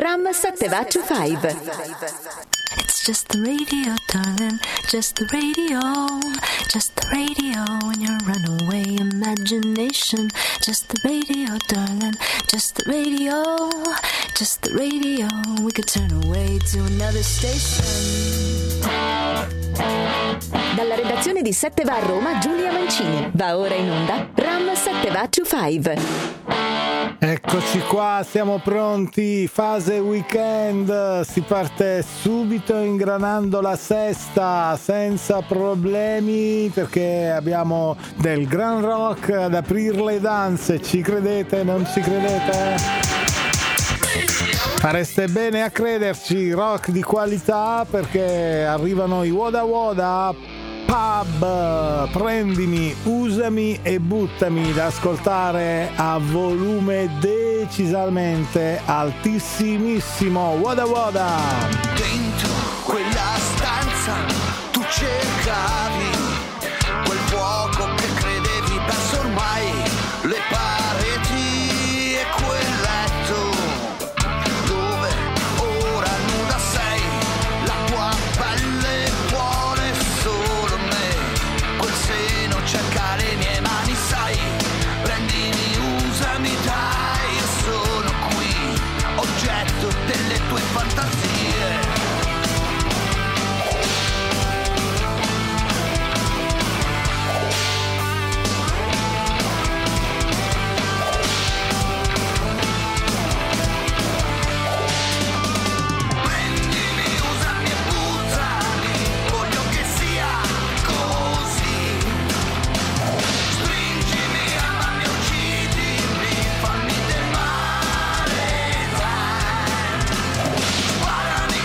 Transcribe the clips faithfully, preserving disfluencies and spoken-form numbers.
Ram Sattva Five. It's just the radio, darling, just the radio, just the radio in your runaway imagination. Just the radio, darling, just the radio, just the radio. We could turn away to another station. Dalla redazione di sette va a Roma, Giulia Mancini. Va ora in onda Ram Sattva Five. Eccoci qua, siamo pronti, fase weekend, si parte subito ingranando la sesta senza problemi perché abbiamo del gran rock ad aprire le danze, ci credete, non ci credete? Fareste bene a crederci, rock di qualità perché arrivano i Woda Woda Pub, prendimi, usami e buttami, da ascoltare a volume decisamente altissimissimo. Woda Woda. Dentro quella stanza tu cercavi quel fuoco che credevi perso ormai, le pareti e quel letto dove ora nuda sei, la tua pelle vuole solo me, quel seno cerca le mie mani, sai, prendimi, usami, dai, io sono qui, oggetto delle tue fantasie. Parami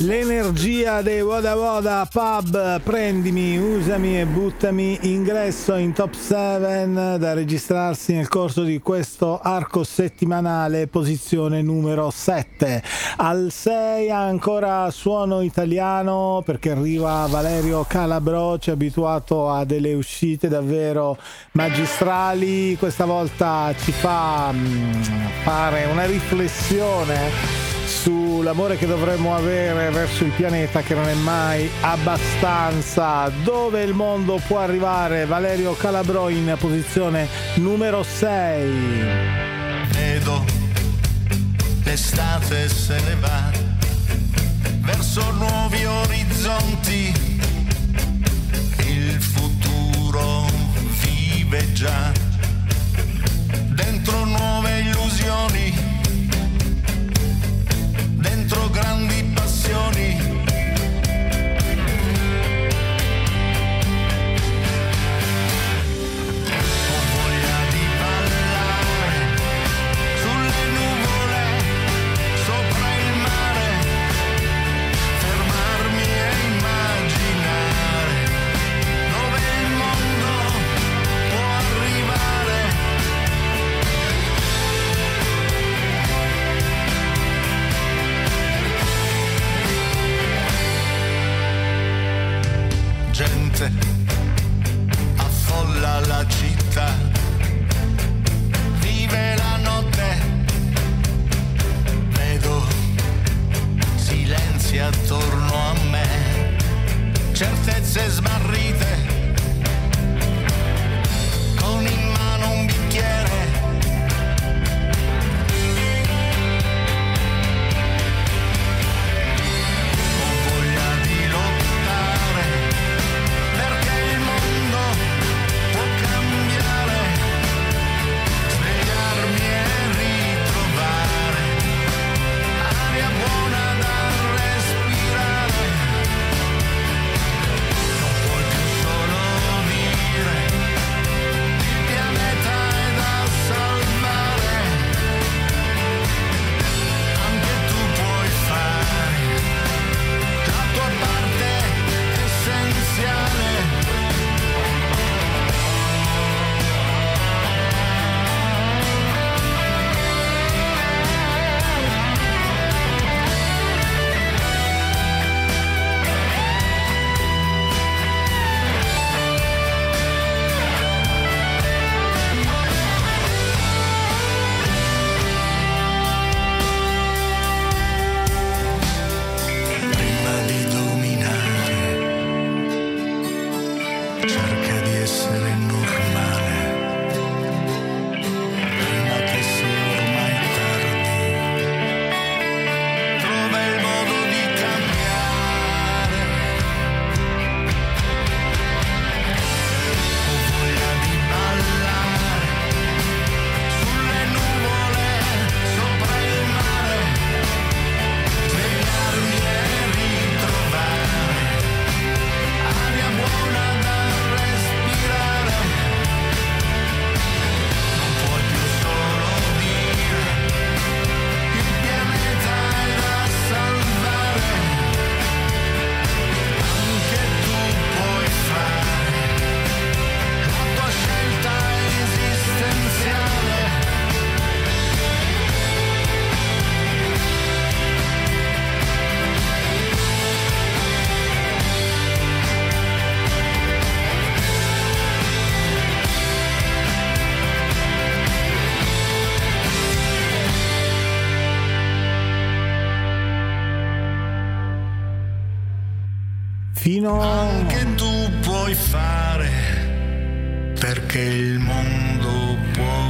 L'energia dei Woda Woda Pub, prendimi, usami e buttami, ingresso in top sette da registrarsi nel corso di questo arco settimanale, posizione numero sette. Al sei ancora suono italiano perché arriva Valerio Calabrò, ci ha abituato a delle uscite davvero magistrali, questa volta ci fa mh, fare una riflessione sull'amore che dovremmo avere verso il pianeta, che non è mai abbastanza. Dove il mondo può arrivare? Valerio Calabrò in posizione numero sei. Vedo l'estate se ne va verso nuovi orizzonti, il futuro vive già dentro nuove illusioni, dentro grandi passioni. Ho voglia di ballare sulle nuvole, sopra il mare, fermarmi e immaginare dove il mondo può arrivare. Gente affolla la città, vive la notte, vedo silenzi attorno a me, certezze smarrite, con in mano un bicchiere. Fino anche tu puoi fare, perché il mondo può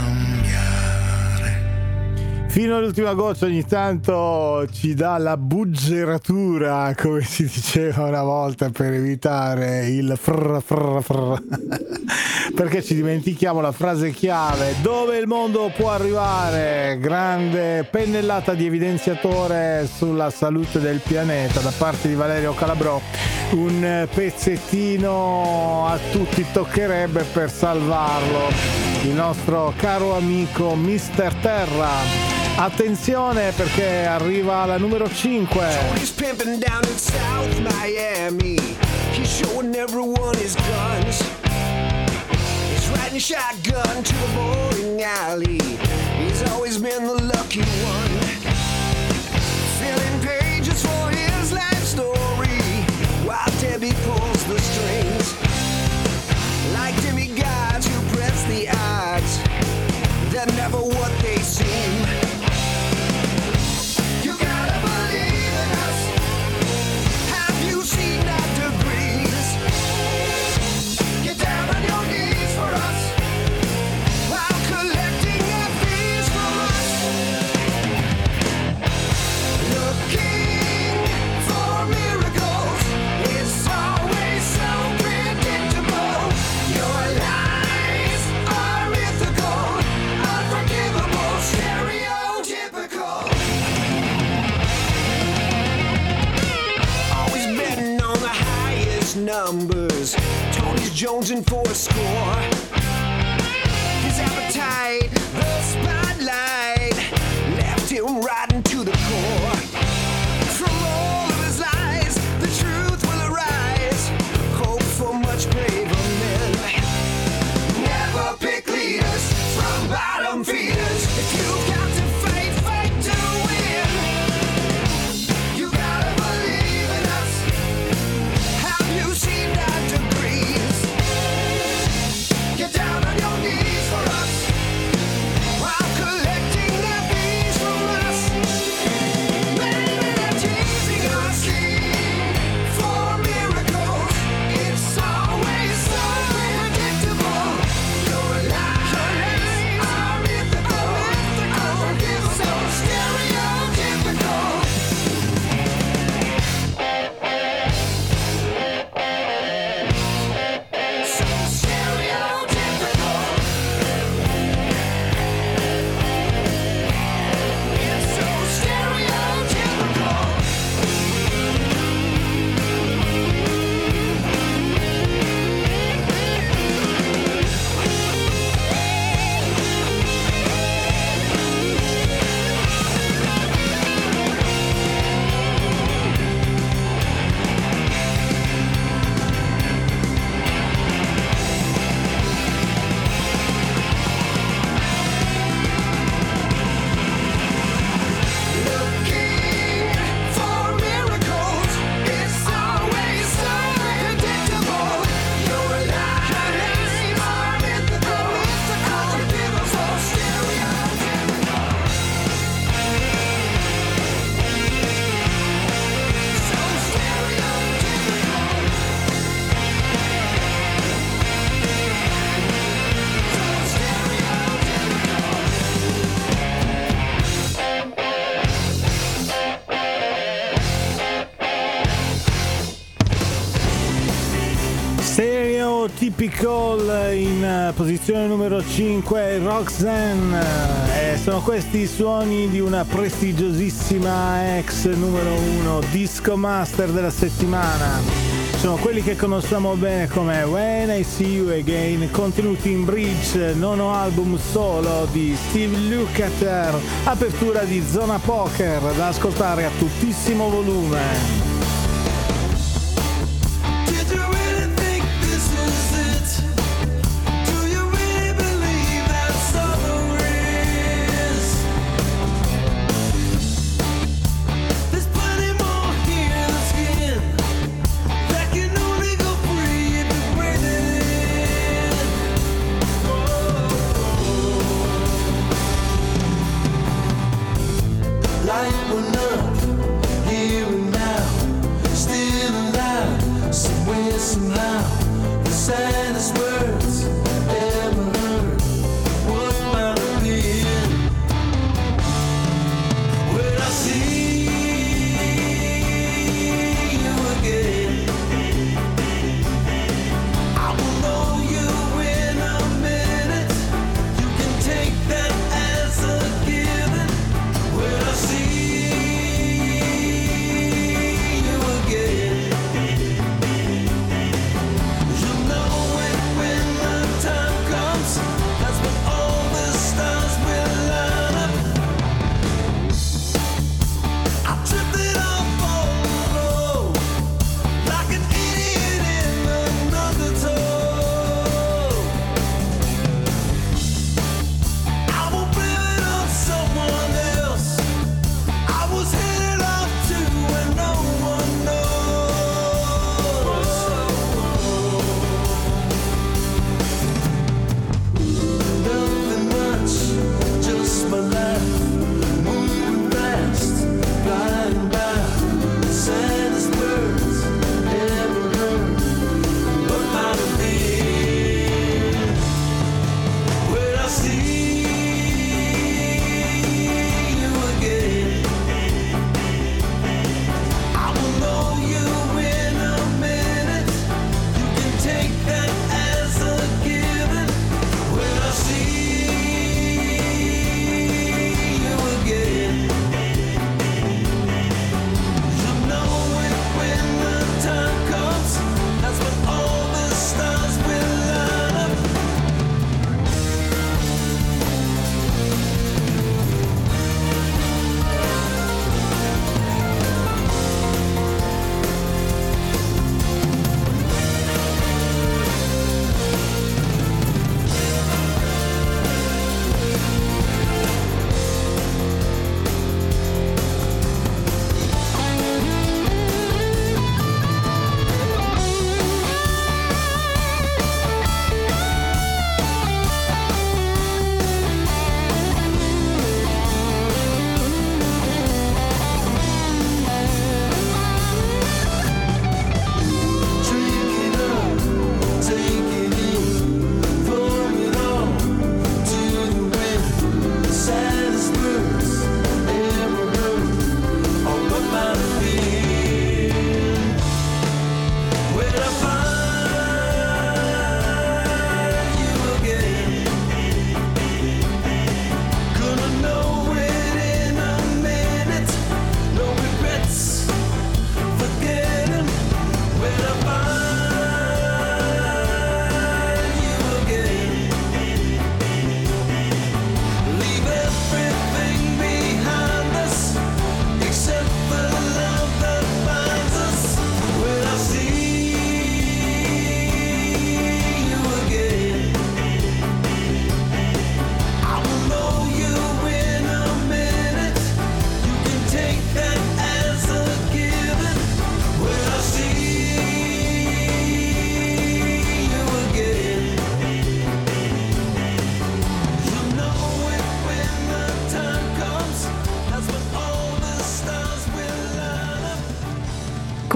cambiare. Fino all'ultima goccia ogni tanto ci dà la buggeratura, come si diceva una volta, per evitare il frr frr frr perché ci dimentichiamo la frase chiave: dove il mondo può arrivare. Grande pennellata di evidenziatore sulla salute del pianeta da parte di Valerio Calabrò, un pezzettino a tutti toccherebbe per salvarlo, il nostro caro amico mister Terra. Attenzione perché arriva la numero cinque. Tony's pimping down in South Miami. He's showing everyone his guns. He's riding shotgun to the bowling alley. He's always been the lucky one. Filling pages for his life story while Debbie pulls the strings. Like demigods who press the odds, they're never what they seem. You gotta believe in us. Have you seen Doctor Grease? Get down on your knees for us while collecting their fees from us. Looking for miracles, it's always so predictable. Your lies are mythical, unforgivable, stereotypical. Always betting on the highest numbers. Tony's jonesing for a score. His appetite, the spotlight, left him rotten to the core. From all of his lies, the truth will arise. Hope for much braver men. Never pick leaders from bottom feeders. If you've got to fight, fight to win. You gotta believe in us. Have you seen Doctor Grease? Get down on your knees for us while collecting their fees from us. Maybe they're teasing us for miracles. It's always so predictable. Your lies are mythical, unforgivable, so stereotypical. So stereotypical. It's so stereotypical. Looking for miracles, it's always so predictable. Your lies are mythical, unforgivable, so stereotypical. So stereotypical. So stereotypical. Stereotypical in eh, posizione numero cinque, Roxanne. Eh, sono questi i suoni di una prestigiosissima ex numero uno disco master della settimana. Sono quelli che conosciamo bene come When I See You Again, contenuti in bridge, nono album solo di Steve Lukather, apertura di Zona Poker, da ascoltare a tuttissimo volume. Did you really think this is it? Do you really believe that's all there is? There's plenty more here than skin that can only go free if you breathe it in. Light went up here and now, still alive, somewhere, somehow. The saddest words ever heard. What might have been? When I see you again, I will know you in a minute. You can take that as a given. When I see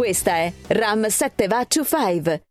Questa è Ram sette Va to Five,